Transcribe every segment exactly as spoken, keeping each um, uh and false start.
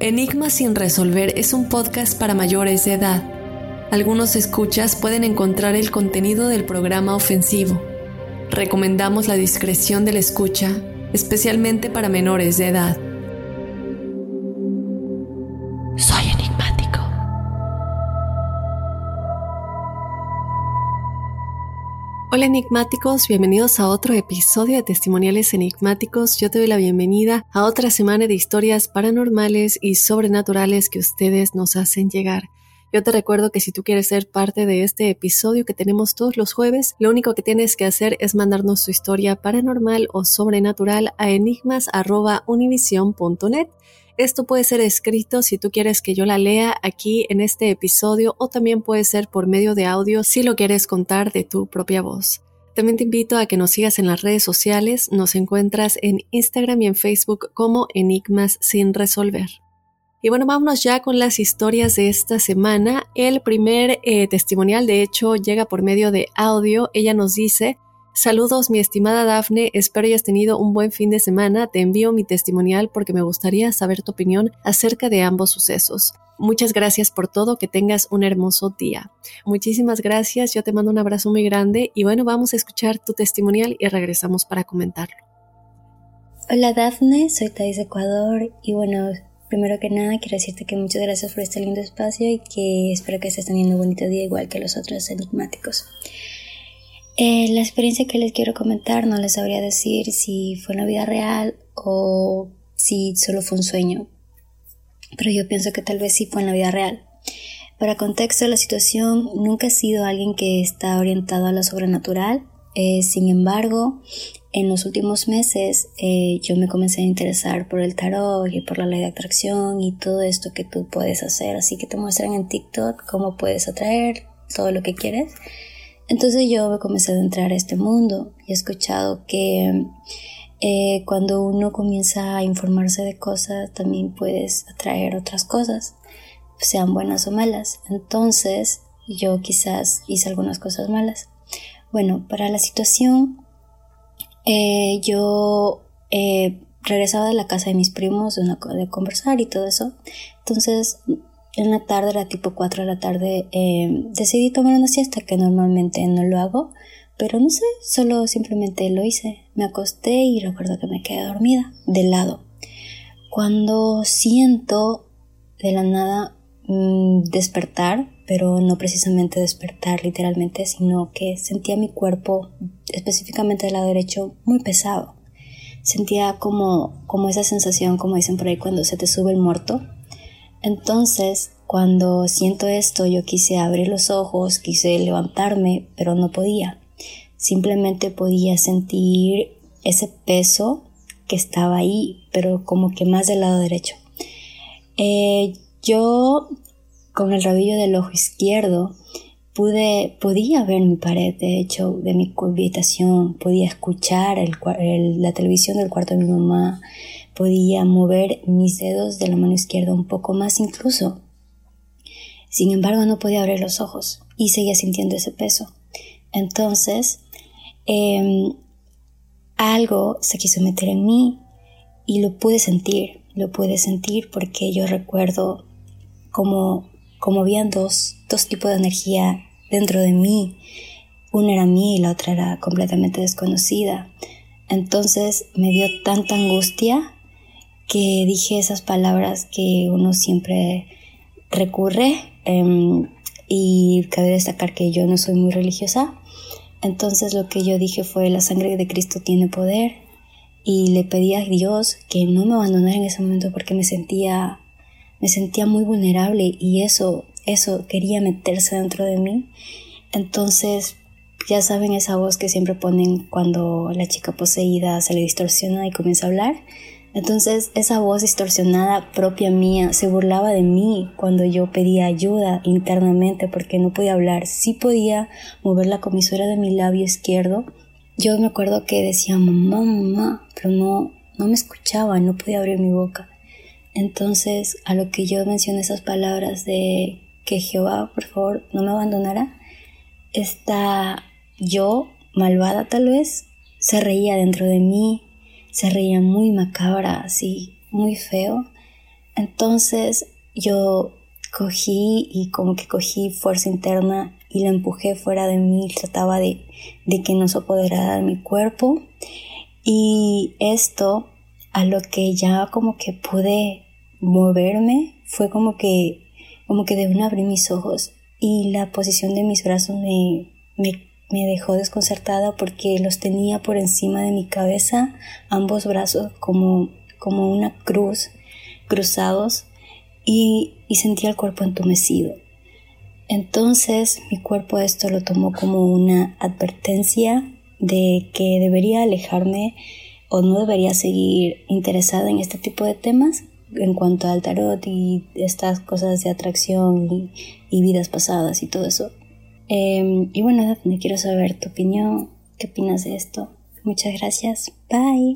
Enigmas sin resolver es un podcast para mayores de edad. Algunos escuchas pueden encontrar el contenido del programa ofensivo. Recomendamos la discreción de la escucha, especialmente para menores de edad. Soy enigmático. Hola enigmáticos, bienvenidos a otro episodio de Testimoniales Enigmáticos. Yo te doy la bienvenida a otra semana de historias paranormales y sobrenaturales que ustedes nos hacen llegar. Yo te recuerdo que si tú quieres ser parte de este episodio que tenemos todos los jueves, lo único que tienes que hacer es mandarnos tu historia paranormal o sobrenatural a enigmas arroba univision punto net. Esto puede ser escrito si tú quieres que yo la lea aquí en este episodio o también puede ser por medio de audio si lo quieres contar de tu propia voz. También te invito a que nos sigas en las redes sociales. Nos encuentras en Instagram y en Facebook como Enigmas sin resolver. Y bueno, vámonos ya con las historias de esta semana. El primer eh, testimonial, de hecho, llega por medio de audio. Ella nos dice: saludos, mi estimada Dafne, espero hayas tenido un buen fin de semana. Te envío mi testimonial porque me gustaría saber tu opinión acerca de ambos sucesos. Muchas gracias por todo, que tengas un hermoso día. Muchísimas gracias, yo te mando un abrazo muy grande y bueno, vamos a escuchar tu testimonial y regresamos para comentarlo. Hola Dafne, soy Thais de Ecuador y bueno, primero que nada quiero decirte que muchas gracias por este lindo espacio y que espero que estés teniendo un bonito día igual que los otros enigmáticos. Eh, la experiencia que les quiero comentar no les sabría decir si fue en la vida real o si solo fue un sueño, pero yo pienso que tal vez sí fue en la vida real. Para contexto, la situación, nunca he sido alguien que está orientado a lo sobrenatural, eh, sin embargo, en los últimos meses eh, yo me comencé a interesar por el tarot y por la ley de atracción y todo esto que tú puedes hacer, así que te muestran en TikTok cómo puedes atraer todo lo que quieres. Entonces yo me comencé a entrar a este mundo y he escuchado que eh, cuando uno comienza a informarse de cosas también puedes atraer otras cosas, sean buenas o malas. Entonces yo quizás hice algunas cosas malas. Bueno, para la situación, eh, yo eh, regresaba de la casa de mis primos de, una, de conversar y todo eso. Entonces en la tarde, era tipo cuatro de la tarde, eh, decidí tomar una siesta, que normalmente no lo hago, pero no sé, solo simplemente lo hice. Me acosté y recuerdo que me quedé dormida, de lado. Cuando siento de la nada mmm, despertar, pero no precisamente despertar literalmente, sino que sentía mi cuerpo, específicamente del lado derecho, muy pesado. Sentía como, como esa sensación, como dicen por ahí, cuando se te sube el muerto. Entonces, cuando siento esto, yo quise abrir los ojos, quise levantarme, pero no podía. Simplemente podía sentir ese peso que estaba ahí, pero como que más del lado derecho. Eh, yo, con el rabillo del ojo izquierdo, pude, podía ver mi pared, de hecho, de mi habitación, podía escuchar el, el, la televisión del cuarto de mi mamá, podía mover mis dedos de la mano izquierda un poco más incluso. Sin embargo, no podía abrir los ojos y seguía sintiendo ese peso. Entonces, eh, algo se quiso meter en mí y lo pude sentir. Lo pude sentir porque yo recuerdo como, como habían dos, dos tipos de energía dentro de mí. Una era mía y la otra era completamente desconocida. Entonces me dio tanta angustia que dije esas palabras que uno siempre recurre, eh, y cabe destacar que yo no soy muy religiosa. Entonces lo que yo dije fue: la sangre de Cristo tiene poder, y le pedí a Dios que no me abandonara en ese momento porque me sentía, me sentía muy vulnerable y eso, eso quería meterse dentro de mí. Entonces, ya saben esa voz que siempre ponen cuando la chica poseída se le distorsiona y comienza a hablar. Entonces esa voz distorsionada propia mía se burlaba de mí cuando yo pedía ayuda internamente porque no podía hablar. Sí podía mover la comisura de mi labio izquierdo. Yo me acuerdo que decía mamá, mamá, pero no, no me escuchaba, no podía abrir mi boca. Entonces a lo que yo mencioné esas palabras de que Jehová, por favor, no me abandonara, esta yo, malvada tal vez, se reía dentro de mí. Se reía muy macabra, así, muy feo. Entonces yo cogí y como que cogí fuerza interna y la empujé fuera de mí, trataba de, de que no se apoderara de mi cuerpo. Y esto, a lo que ya como que pude moverme, fue como que, como que de una abrí mis ojos y la posición de mis brazos me, me, me dejó desconcertada porque los tenía por encima de mi cabeza, ambos brazos como, como una cruz, cruzados, y, y sentía el cuerpo entumecido. Entonces mi cuerpo esto lo tomó como una advertencia de que debería alejarme o no debería seguir interesada en este tipo de temas en cuanto al tarot y estas cosas de atracción y, y vidas pasadas y todo eso. Eh, y bueno, Daphne, quiero saber tu opinión. ¿Qué opinas de esto? Muchas gracias. Bye.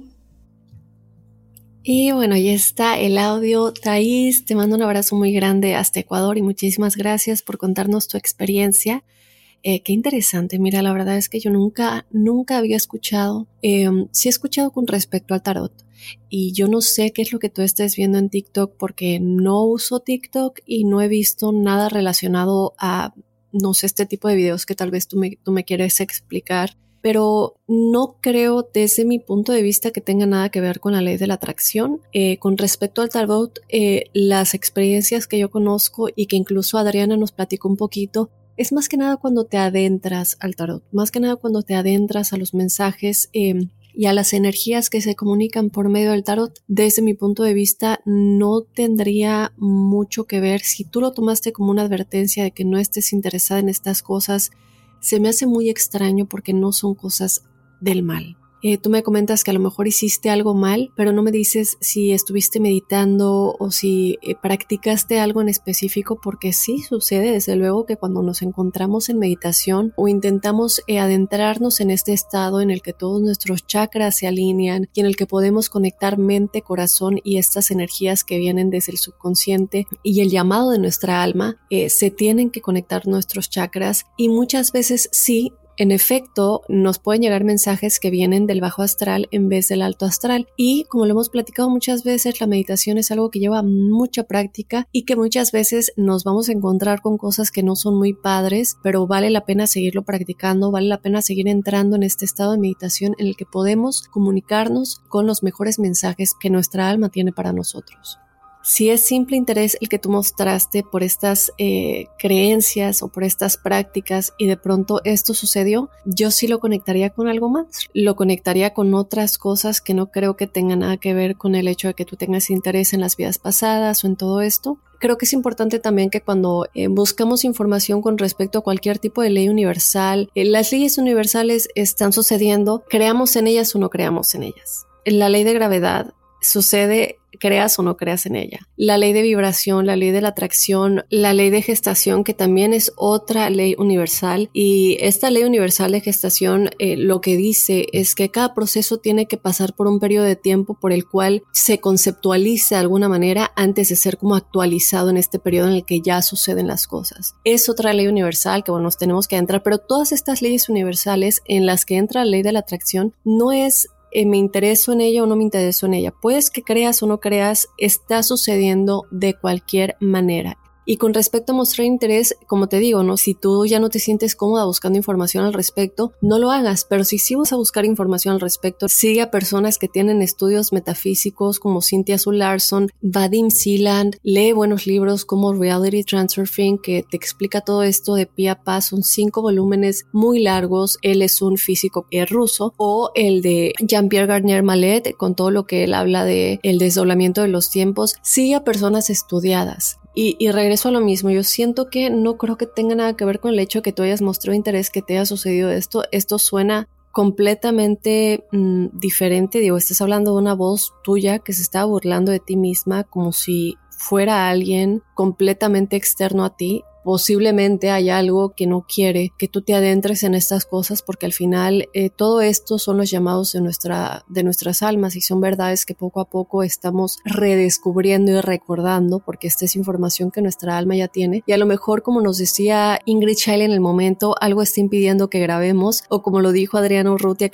Y bueno, ya está el audio. Thais, te mando un abrazo muy grande hasta Ecuador y muchísimas gracias por contarnos tu experiencia. Eh, qué interesante. Mira, la verdad es que yo nunca, nunca había escuchado, eh, sí he escuchado con respecto al tarot. Y yo no sé qué es lo que tú estés viendo en TikTok porque no uso TikTok y no he visto nada relacionado a, no sé, este tipo de videos que tal vez tú me, tú me quieres explicar. Pero no creo desde mi punto de vista que tenga nada que ver con la ley de la atracción. Eh, con respecto al tarot, eh, las experiencias que yo conozco y que incluso Adriana nos platicó un poquito, es más que nada cuando te adentras al tarot, más que nada cuando te adentras a los mensajes eh, y a las energías que se comunican por medio del tarot. Desde mi punto de vista no tendría mucho que ver. Si tú lo tomaste como una advertencia de que no estés interesada en estas cosas, se me hace muy extraño porque no son cosas del mal. Eh, tú me comentas que a lo mejor hiciste algo mal, pero no me dices si estuviste meditando o si eh, practicaste algo en específico, porque sí sucede desde luego que cuando nos encontramos en meditación o intentamos eh, adentrarnos en este estado en el que todos nuestros chakras se alinean y en el que podemos conectar mente, corazón y estas energías que vienen desde el subconsciente y el llamado de nuestra alma, eh, se tienen que conectar nuestros chakras y muchas veces sí, en efecto, nos pueden llegar mensajes que vienen del bajo astral en vez del alto astral y como lo hemos platicado muchas veces, la meditación es algo que lleva mucha práctica y que muchas veces nos vamos a encontrar con cosas que no son muy padres, pero vale la pena seguirlo practicando, vale la pena seguir entrando en este estado de meditación en el que podemos comunicarnos con los mejores mensajes que nuestra alma tiene para nosotros. Si es simple interés el que tú mostraste por estas eh, creencias o por estas prácticas y de pronto esto sucedió, yo sí lo conectaría con algo más. Lo conectaría con otras cosas que no creo que tengan nada que ver con el hecho de que tú tengas interés en las vidas pasadas o en todo esto. Creo que es importante también que cuando eh, buscamos información con respecto a cualquier tipo de ley universal, eh, las leyes universales están sucediendo, creamos en ellas o no creamos en ellas. La ley de gravedad sucede, creas o no creas en ella. La ley de vibración, la ley de la atracción, la ley de gestación, que también es otra ley universal. Y esta ley universal de gestación eh, lo que dice es que cada proceso tiene que pasar por un periodo de tiempo por el cual se conceptualiza de alguna manera antes de ser como actualizado en este periodo en el que ya suceden las cosas. Es otra ley universal que bueno, nos tenemos que adentrar, pero todas estas leyes universales en las que entra la ley de la atracción no es Eh, me intereso en ella o no me intereso en ella. Puedes que creas o no creas, está sucediendo de cualquier manera. Y con respecto a mostrar interés, como te digo, ¿no? Si tú ya no te sientes cómoda buscando información al respecto, no lo hagas, pero si sí vas a buscar información al respecto, sigue a personas que tienen estudios metafísicos como Cynthia Sue Larson, Vadim Seeland, lee buenos libros como Reality Transurfing, que te explica todo esto de pie a pa, son cinco volúmenes muy largos, él es un físico eh, ruso, o el de Jean-Pierre Garnier Mallet, con todo lo que él habla de el desdoblamiento de los tiempos, sigue a personas estudiadas. Y, y regreso a lo mismo, yo siento que no creo que tenga nada que ver con el hecho de que tú hayas mostrado interés, que te haya sucedido esto. Esto suena completamente mmm, diferente, digo, estás hablando de una voz tuya que se está burlando de ti misma como si fuera alguien completamente externo a ti. Posiblemente hay algo que no quiere que tú te adentres en estas cosas porque al final eh, todo esto son los llamados de, nuestra, de nuestras almas y son verdades que poco a poco estamos redescubriendo y recordando porque esta es información que nuestra alma ya tiene y a lo mejor, como nos decía Ingrid Scheil en el momento, algo está impidiendo que grabemos, o como lo dijo Adriano Urrutia, que lo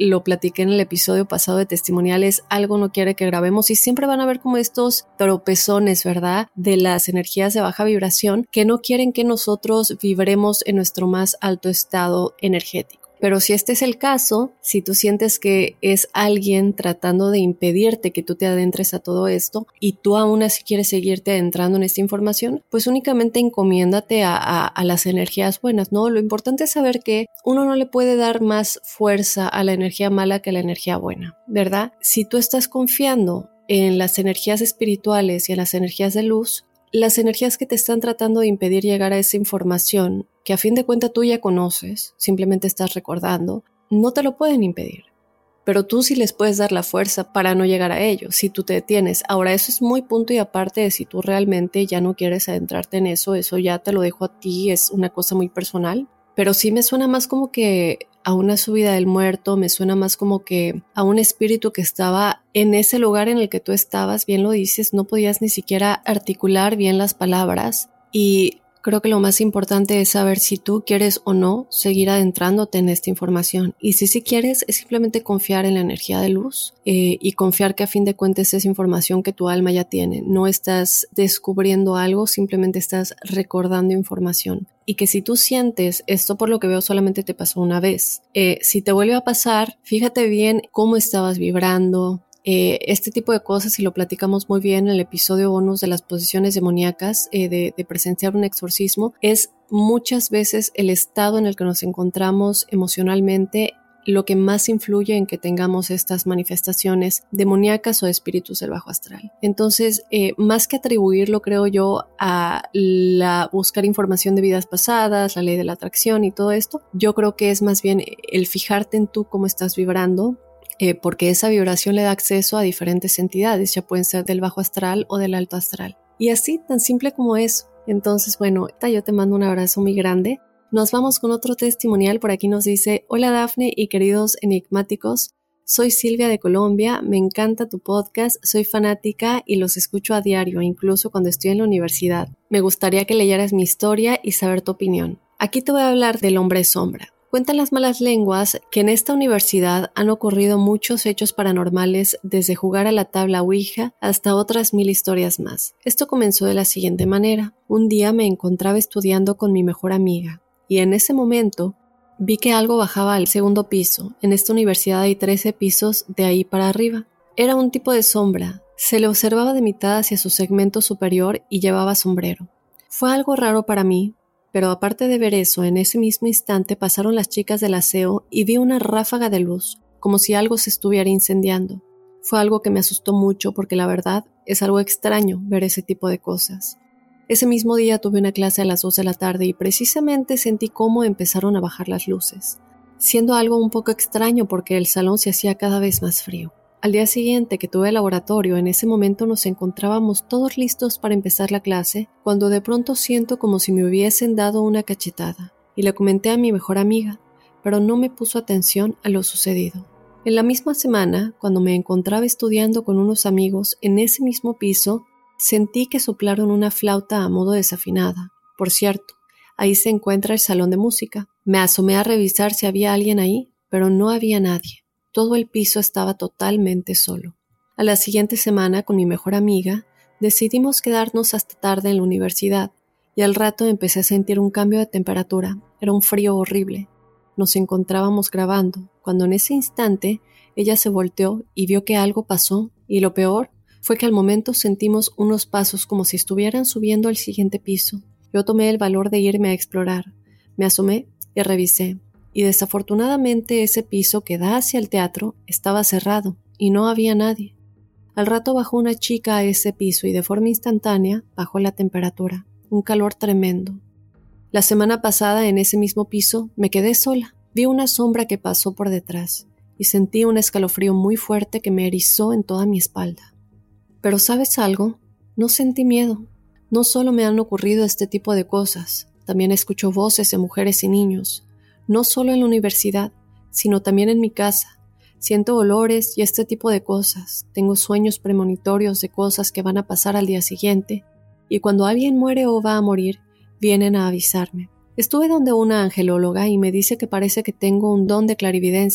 lo platiqué en el episodio pasado de testimoniales, algo no quiere que grabemos y siempre van a ver como estos tropezones, ¿verdad? De las energías de baja vibración que no quieren que nosotros vibremos en nuestro más alto estado energético. Pero si este es el caso, si tú sientes que es alguien tratando de impedirte que tú te adentres a todo esto y tú aún así quieres seguirte adentrando en esta información, pues únicamente encomiéndate a, a, a las energías buenas, ¿no? Lo importante es saber que uno no le puede dar más fuerza a la energía mala que a la energía buena, ¿verdad? Si tú estás confiando en las energías espirituales y en las energías de luz, las energías que te están tratando de impedir llegar a esa información que a fin de cuentas tú ya conoces, simplemente estás recordando, no te lo pueden impedir. Pero tú sí les puedes dar la fuerza para no llegar a ello, si tú te detienes. Ahora, eso es muy punto y aparte de si tú realmente ya no quieres adentrarte en eso, eso ya te lo dejo a ti, es una cosa muy personal. Pero sí me suena más como que a una subida del muerto, me suena más como que a un espíritu que estaba en ese lugar en el que tú estabas, bien lo dices, no podías ni siquiera articular bien las palabras y creo que lo más importante es saber si tú quieres o no seguir adentrándote en esta información. Y si sí quieres, es simplemente confiar en la energía de luz eh, y confiar que a fin de cuentas es información que tu alma ya tiene. No estás descubriendo algo, simplemente estás recordando información. Y que si tú sientes, esto por lo que veo solamente te pasó una vez, eh, si te vuelve a pasar, fíjate bien cómo estabas vibrando. Eh, este tipo de cosas, y lo platicamos muy bien en el episodio bonus de las posesiones demoníacas, eh, de, de presenciar un exorcismo, es muchas veces el estado en el que nos encontramos emocionalmente lo que más influye en que tengamos estas manifestaciones demoníacas o espíritus del bajo astral. Entonces, eh, más que atribuirlo, creo yo, a la buscar información de vidas pasadas, la ley de la atracción y todo esto, yo creo que es más bien el fijarte en tú cómo estás vibrando, Eh, porque esa vibración le da acceso a diferentes entidades, ya pueden ser del bajo astral o del alto astral. Y así, tan simple como eso. Entonces, bueno, yo te mando un abrazo muy grande. Nos vamos con otro testimonial. Por aquí nos dice: hola Dafne y queridos enigmáticos, soy Silvia de Colombia, me encanta tu podcast, soy fanática y los escucho a diario, incluso cuando estoy en la universidad. Me gustaría que leyeras mi historia y saber tu opinión. Aquí te voy a hablar del hombre sombra. Cuentan las malas lenguas que en esta universidad han ocurrido muchos hechos paranormales, desde jugar a la tabla Ouija hasta otras mil historias más. Esto comenzó de la siguiente manera. Un día me encontraba estudiando con mi mejor amiga y en ese momento vi que algo bajaba al segundo piso. En esta universidad hay trece pisos de ahí para arriba. Era un tipo de sombra. Se le observaba de mitad hacia su segmento superior y llevaba sombrero. Fue algo raro para mí. Pero aparte de ver eso, en ese mismo instante pasaron las chicas del aseo y vi una ráfaga de luz, como si algo se estuviera incendiando. Fue algo que me asustó mucho porque la verdad es algo extraño ver ese tipo de cosas. Ese mismo día tuve una clase a las dos de la tarde y precisamente sentí cómo empezaron a bajar las luces, siendo algo un poco extraño porque el salón se hacía cada vez más frío. Al día siguiente que tuve el laboratorio, en ese momento nos encontrábamos todos listos para empezar la clase, cuando de pronto siento como si me hubiesen dado una cachetada, y le comenté a mi mejor amiga, pero no me puso atención a lo sucedido. En la misma semana, cuando me encontraba estudiando con unos amigos en ese mismo piso, sentí que soplaron una flauta a modo desafinada. Por cierto, ahí se encuentra el salón de música. Me asomé a revisar si había alguien ahí, pero no había nadie. Todo el piso estaba totalmente solo. A la siguiente semana, con mi mejor amiga, decidimos quedarnos hasta tarde en la universidad y al rato empecé a sentir un cambio de temperatura. Era un frío horrible. Nos encontrábamos grabando, cuando en ese instante ella se volteó y vio que algo pasó, y lo peor fue que al momento sentimos unos pasos como si estuvieran subiendo al siguiente piso. Yo tomé el valor de irme a explorar. Me asomé y revisé. Y desafortunadamente ese piso que da hacia el teatro estaba cerrado y no había nadie. Al rato bajó una chica a ese piso y de forma instantánea bajó la temperatura, un calor tremendo. La semana pasada en ese mismo piso me quedé sola, vi una sombra que pasó por detrás y sentí un escalofrío muy fuerte que me erizó en toda mi espalda. Pero ¿sabes algo? No sentí miedo. No solo me han ocurrido este tipo de cosas, también escucho voces de mujeres y niños. No solo en la universidad, sino también en mi casa. Siento olores y este tipo de cosas. Tengo sueños premonitorios de cosas que van a pasar al día siguiente. Y cuando alguien muere o va a morir, vienen a avisarme. Estuve donde una angelóloga y me dice que parece que tengo un don de clarividencia.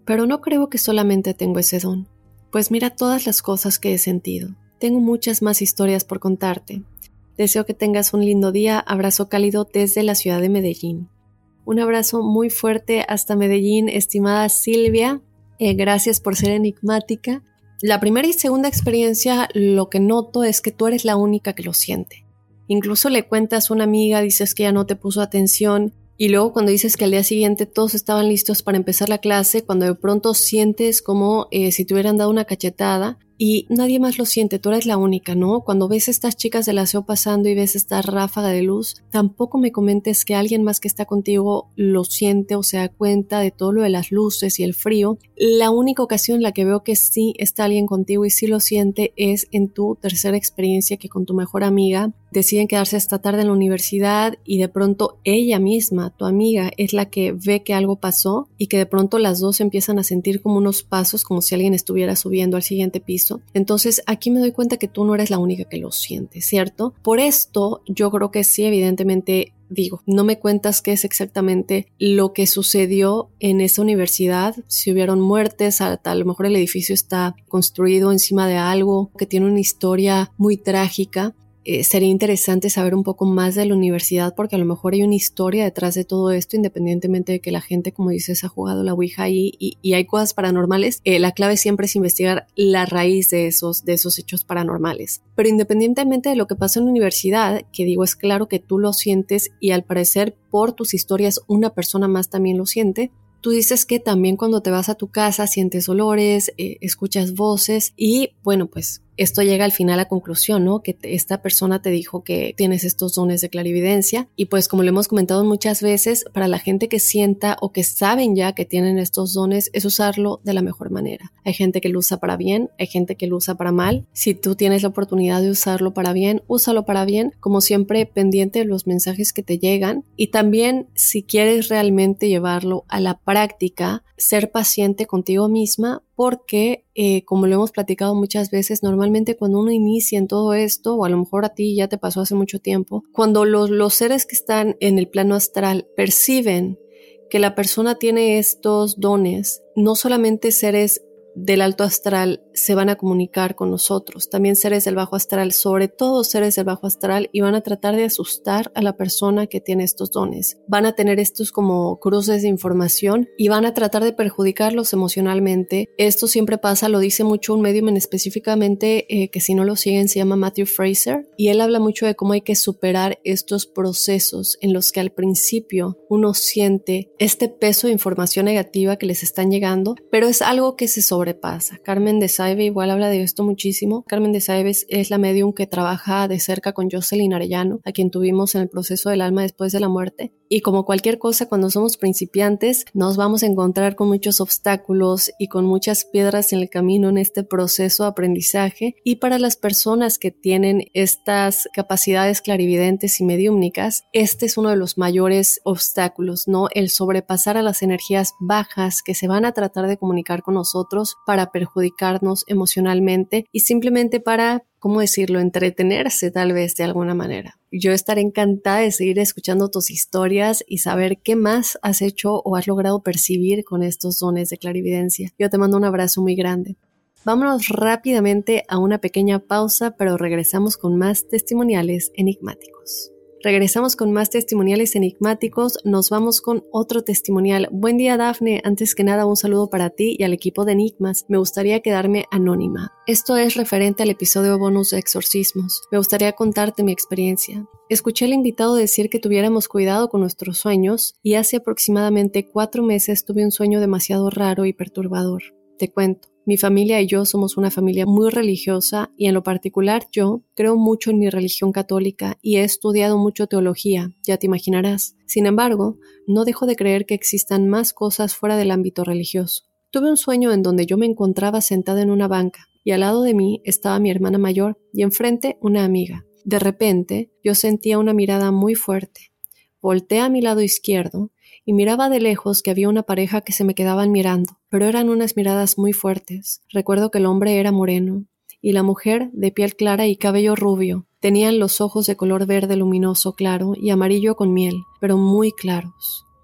pero no creo que solamente tengo ese don. Pues mira todas las cosas que he sentido. Tengo muchas más historias por contarte. Deseo que tengas un lindo día. Abrazo cálido desde la ciudad de Medellín. Un abrazo muy fuerte hasta Medellín, estimada Silvia. Eh, gracias por ser enigmática. La primera y segunda experiencia, lo que noto es que tú eres la única que lo siente. Incluso le cuentas a una amiga, dices que ya no te puso atención, y luego cuando dices que al día siguiente todos estaban listos para empezar la clase, cuando de pronto sientes como eh, si te hubieran dado una cachetada y nadie más lo siente, tú eres la única, ¿no? Cuando ves a estas chicas del aseo pasando y ves esta ráfaga de luz, tampoco me comentes que alguien más que está contigo lo siente o se da cuenta de todo lo de las luces y el frío. La única ocasión en la que veo que sí está alguien contigo y sí lo siente es en tu tercera experiencia, que con tu mejor amiga deciden quedarse hasta tarde en la universidad y de pronto ella misma, tu amiga, es la que ve que algo pasó y que de pronto las dos empiezan a sentir como unos pasos, como si alguien estuviera subiendo al siguiente piso. Entonces aquí me doy cuenta que tú no eres la única que lo siente, ¿cierto? Por esto yo creo que sí, evidentemente, digo, no me cuentas qué es exactamente lo que sucedió en esa universidad, si hubieron muertes, a, a lo mejor el edificio está construido encima de algo que tiene una historia muy trágica. Eh, sería interesante saber un poco más de la universidad porque a lo mejor hay una historia detrás de todo esto, independientemente de que la gente, como dices, ha jugado la ouija ahí y, y hay cosas paranormales. Eh, la clave siempre es investigar la raíz de esos, de esos hechos paranormales. Pero independientemente de lo que pasa en la universidad, que digo, es claro que tú lo sientes y al parecer por tus historias una persona más también lo siente. Tú dices que también cuando te vas a tu casa sientes olores, eh, escuchas voces y bueno, pues esto llega al final a conclusión, ¿no? Que te, esta persona te dijo que tienes estos dones de clarividencia y pues como lo hemos comentado muchas veces, para la gente que sienta o que saben ya que tienen estos dones es usarlo de la mejor manera. Hay gente que lo usa para bien, hay gente que lo usa para mal. Si tú tienes la oportunidad de usarlo para bien, úsalo para bien, como siempre pendiente de los mensajes que te llegan y también si quieres realmente llevarlo a la práctica, ser paciente contigo misma porque eh, como lo hemos platicado muchas veces, normalmente cuando uno inicia en todo esto, o a lo mejor a ti ya te pasó hace mucho tiempo, cuando los, los seres que están en el plano astral perciben que la persona tiene estos dones, no solamente seres del alto astral se van a comunicar con nosotros, también seres del bajo astral, sobre todo seres del bajo astral, y van a tratar de asustar a la persona que tiene estos dones. Van a tener estos como cruces de información y van a tratar de perjudicarlos emocionalmente. Esto siempre pasa, lo dice mucho un medium en específicamente, eh, que si no lo siguen se llama Matthew Fraser, y él habla mucho de cómo hay que superar estos procesos en los que al principio uno siente este peso de información negativa que les están llegando, pero es algo que se sobrepasa. Carmen de Saibe igual habla de esto muchísimo. Carmen de Saibe es la medium que trabaja de cerca con Jocelyn Arellano, a quien tuvimos en el proceso del alma después de la muerte. Y como cualquier cosa, cuando somos principiantes, nos vamos a encontrar con muchos obstáculos y con muchas piedras en el camino en este proceso de aprendizaje. Y para las personas que tienen estas capacidades clarividentes y mediúmnicas, este es uno de los mayores obstáculos, ¿no? El sobrepasar a las energías bajas que se van a tratar de comunicar con nosotros para perjudicarnos emocionalmente y simplemente para, ¿cómo decirlo?, entretenerse tal vez de alguna manera. Yo estaré encantada de seguir escuchando tus historias y saber qué más has hecho o has logrado percibir con estos dones de clarividencia. Yo te mando un abrazo muy grande. Vámonos rápidamente a una pequeña pausa, pero regresamos con más testimoniales enigmáticos. Regresamos con más testimoniales enigmáticos, nos vamos con otro testimonial. Buen día, Dafne, antes que nada un saludo para ti y al equipo de Enigmas. Me gustaría quedarme anónima. Esto es referente al episodio bonus de exorcismos. Me gustaría contarte mi experiencia. Escuché al invitado decir que tuviéramos cuidado con nuestros sueños y hace aproximadamente cuatro meses tuve un sueño demasiado raro y perturbador. Te cuento. Mi familia y yo somos una familia muy religiosa y en lo particular yo creo mucho en mi religión católica y he estudiado mucho teología, ya te imaginarás. Sin embargo, no dejo de creer que existan más cosas fuera del ámbito religioso. Tuve un sueño en donde yo me encontraba sentada en una banca y al lado de mí estaba mi hermana mayor y enfrente una amiga. De repente, yo sentía una mirada muy fuerte. Volteé a mi lado izquierdo y miraba de lejos que había una pareja que se me quedaban mirando, pero eran unas miradas muy fuertes. Recuerdo que el hombre era moreno y la mujer de piel clara y cabello rubio. Tenían los ojos de color verde luminoso claro y amarillo con miel, pero muy claros.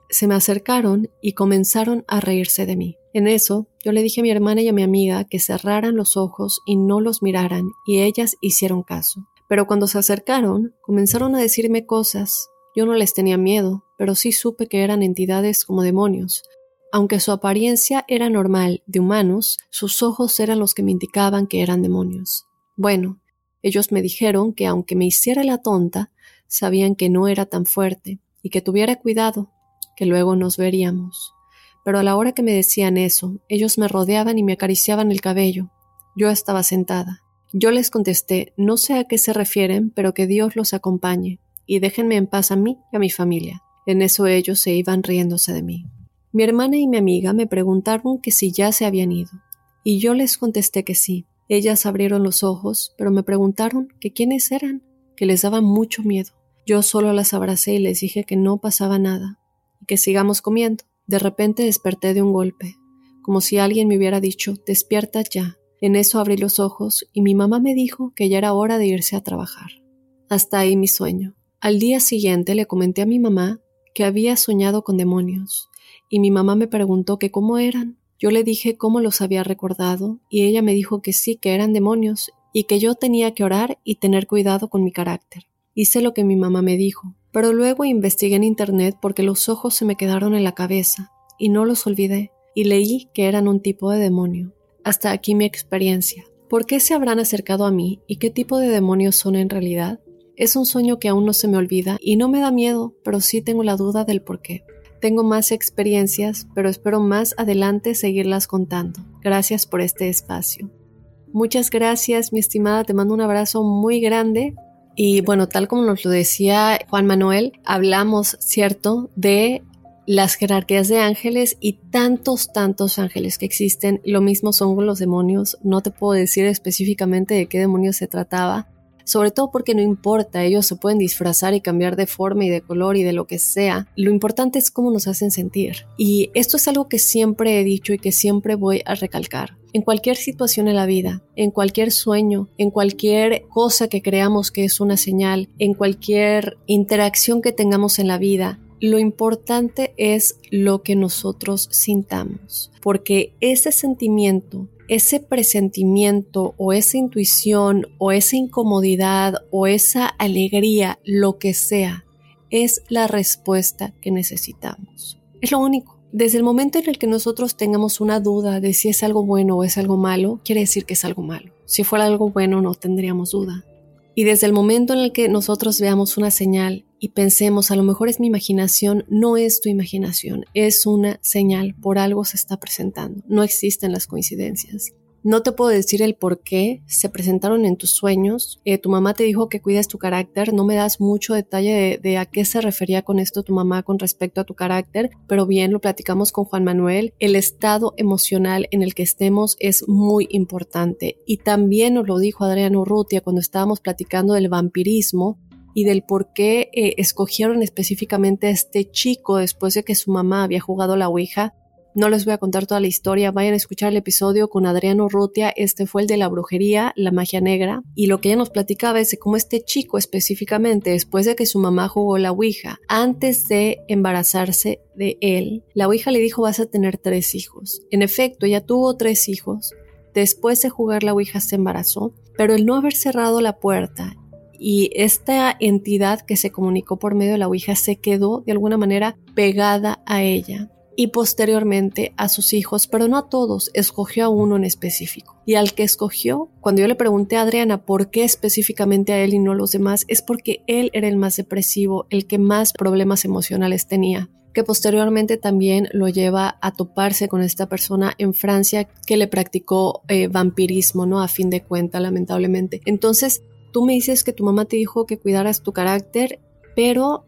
se me acercaron y comenzaron a reírse de mí. En eso, yo le dije a mi hermana y a mi amiga que cerraran los ojos y no los miraran, y ellas hicieron caso. Pero cuando se acercaron, comenzaron a decirme cosas. Yo no les tenía miedo, pero sí supe que eran entidades como demonios. Aunque su apariencia era normal, de humanos, sus ojos eran los que me indicaban que eran demonios. Bueno, ellos me dijeron que aunque me hiciera la tonta, sabían que no era tan fuerte y que tuviera cuidado, que luego nos veríamos. Pero a la hora que me decían eso, ellos me rodeaban y me acariciaban el cabello. Yo estaba sentada. Yo les contesté, no sé a qué se refieren, pero que Dios los acompañe, y déjenme en paz a mí y a mi familia. En eso ellos se iban riéndose de mí. Mi hermana y mi amiga me preguntaron que si ya se habían ido, y yo les contesté que sí. Ellas abrieron los ojos, pero me preguntaron que quiénes eran, que les daba mucho miedo. Yo solo las abracé y les dije que no pasaba nada, y que sigamos comiendo. De repente desperté de un golpe, como si alguien me hubiera dicho, despierta ya. En eso abrí los ojos y mi mamá me dijo que ya era hora de irse a trabajar. Hasta ahí mi sueño. Al día siguiente le comenté a mi mamá que había soñado con demonios, y mi mamá me preguntó que cómo eran. Yo le dije cómo los había recordado, y ella me dijo que sí, que eran demonios, y que yo tenía que orar y tener cuidado con mi carácter. Hice lo que mi mamá me dijo, pero luego investigué en internet porque los ojos se me quedaron en la cabeza, y no los olvidé, y leí que eran un tipo de demonio. Hasta aquí mi experiencia. ¿Por qué se habrán acercado a mí y qué tipo de demonios son en realidad? Es un sueño que aún no se me olvida y no me da miedo, pero sí tengo la duda del por qué. Tengo más experiencias, pero espero más adelante seguirlas contando. Gracias por este espacio. Muchas gracias, mi estimada. Te mando un abrazo muy grande. Y bueno, tal como nos lo decía Juan Manuel, hablamos, ¿cierto?, de las jerarquías de ángeles y tantos, tantos ángeles que existen. Lo mismo son con los demonios. No te puedo decir específicamente de qué demonios se trataba, sobre todo porque no importa, ellos se pueden disfrazar y cambiar de forma y de color y de lo que sea. Lo importante es cómo nos hacen sentir. Y esto es algo que siempre he dicho y que siempre voy a recalcar. En cualquier situación en la vida, en cualquier sueño, en cualquier cosa que creamos que es una señal, en cualquier interacción que tengamos en la vida, lo importante es lo que nosotros sintamos, porque ese sentimiento, ese presentimiento o esa intuición o esa incomodidad o esa alegría, lo que sea, es la respuesta que necesitamos. Es lo único. Desde el momento en el que nosotros tengamos una duda de si es algo bueno o es algo malo, quiere decir que es algo malo. Si fuera algo bueno, no tendríamos duda. Y desde el momento en el que nosotros veamos una señal y pensemos, a lo mejor es mi imaginación, no es tu imaginación, es una señal, por algo se está presentando. No existen las coincidencias. No te puedo decir el por qué se presentaron en tus sueños. Eh, tu mamá te dijo que cuides tu carácter. No me das mucho detalle de, de a qué se refería con esto tu mamá con respecto a tu carácter, pero bien, lo platicamos con Juan Manuel. El estado emocional en el que estemos es muy importante. Y también nos lo dijo Adrián Urrutia cuando estábamos platicando del vampirismo y del por qué eh, escogieron específicamente a este chico después de que su mamá había jugado la ouija. No les voy a contar toda la historia, vayan a escuchar el episodio con Adrián Urrutia. Este fue el de la brujería, la magia negra, y lo que ella nos platicaba es de cómo este chico específicamente, después de que su mamá jugó la ouija, antes de embarazarse de él, la ouija le dijo vas a tener tres hijos. En efecto, ella tuvo tres hijos, después de jugar la ouija se embarazó, pero el no haber cerrado la puerta y esta entidad que se comunicó por medio de la ouija se quedó de alguna manera pegada a ella. Y posteriormente a sus hijos, pero no a todos, escogió a uno en específico. Y al que escogió, cuando yo le pregunté a Adriana por qué específicamente a él y no a los demás, es porque él era el más depresivo, el que más problemas emocionales tenía, que posteriormente también lo lleva a toparse con esta persona en Francia que le practicó eh, vampirismo, ¿no? A fin de cuentas, lamentablemente. Entonces, tú me dices que tu mamá te dijo que cuidaras tu carácter, pero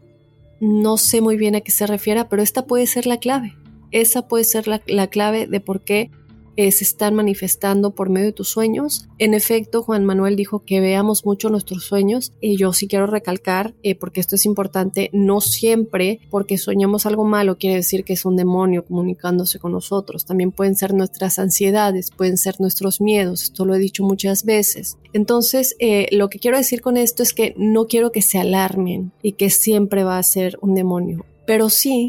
no sé muy bien a qué se refiere, pero esta puede ser la clave. Esa puede ser la, la clave de por qué eh, se están manifestando por medio de tus sueños. En efecto, Juan Manuel dijo que veamos mucho nuestros sueños y yo sí quiero recalcar, eh, porque esto es importante, no siempre porque soñamos algo malo quiere decir que es un demonio comunicándose con nosotros. También pueden ser nuestras ansiedades, pueden ser nuestros miedos, esto lo he dicho muchas veces. Entonces, eh, lo que quiero decir con esto es que no quiero que se alarmen y que siempre va a ser un demonio, pero sí,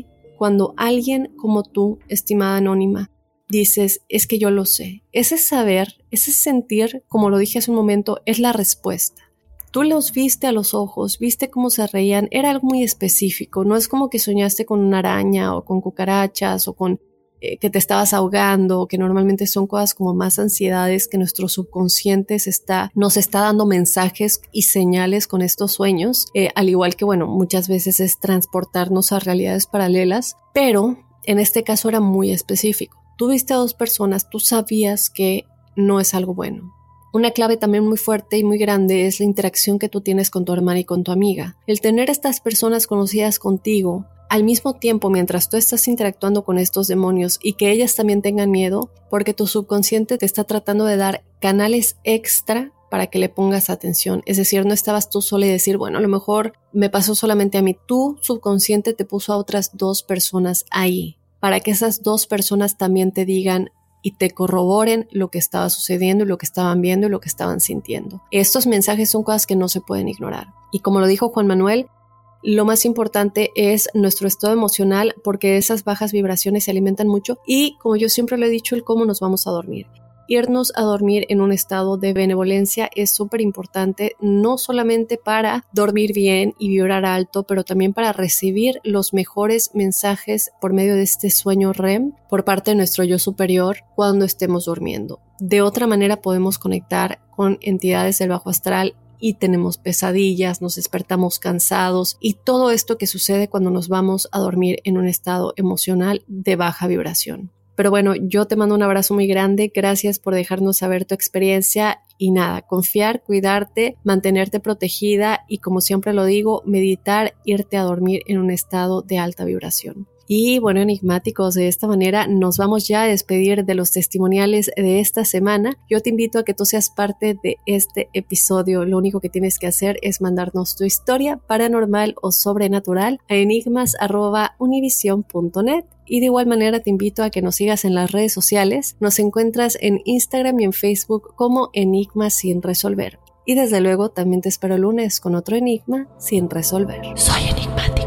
cuando alguien como tú, estimada anónima, dices, es que yo lo sé. Ese saber, ese sentir, como lo dije hace un momento, es la respuesta. Tú los viste a los ojos, viste cómo se reían, era algo muy específico. No es como que soñaste con una araña o con cucarachas o con eh, que te estabas ahogando, que normalmente son cosas como más ansiedades que nuestro subconsciente se está, nos está dando mensajes y señales con estos sueños, eh, al igual que, bueno, muchas veces es transportarnos a realidades paralelas, pero en este caso era muy específico. Tú viste a dos personas, tú sabías que no es algo bueno. Una clave también muy fuerte y muy grande es la interacción que tú tienes con tu hermana y con tu amiga. El tener estas personas conocidas contigo al mismo tiempo mientras tú estás interactuando con estos demonios y que ellas también tengan miedo, porque tu subconsciente te está tratando de dar canales extra para que le pongas atención. Es decir, no estabas tú sola y decir, bueno, a lo mejor me pasó solamente a mí. Tu subconsciente te puso a otras dos personas ahí, para que esas dos personas también te digan y te corroboren lo que estaba sucediendo y lo que estaban viendo y lo que estaban sintiendo. Estos mensajes son cosas que no se pueden ignorar. Y como lo dijo Juan Manuel, lo más importante es nuestro estado emocional, porque esas bajas vibraciones se alimentan mucho y, como yo siempre le he dicho, el cómo nos vamos a dormir. Irnos a dormir en un estado de benevolencia es súper importante, no solamente para dormir bien y vibrar alto, pero también para recibir los mejores mensajes por medio de este sueño R E M por parte de nuestro yo superior cuando estemos durmiendo. De otra manera podemos conectar con entidades del bajo astral y tenemos pesadillas, nos despertamos cansados y todo esto que sucede cuando nos vamos a dormir en un estado emocional de baja vibración. Pero bueno, yo te mando un abrazo muy grande, gracias por dejarnos saber tu experiencia y nada, confiar, cuidarte, mantenerte protegida y, como siempre lo digo, meditar, irte a dormir en un estado de alta vibración. Y bueno, enigmáticos, de esta manera nos vamos ya a despedir de los testimoniales de esta semana. Yo te invito a que tú seas parte de este episodio. Lo único que tienes que hacer es mandarnos tu historia paranormal o sobrenatural a enigmas arroba univision punto net. Y de igual manera te invito a que nos sigas en las redes sociales. Nos encuentras en Instagram y en Facebook como Enigmas sin resolver. Y desde luego también te espero el lunes con otro enigma sin resolver. Soy enigmática.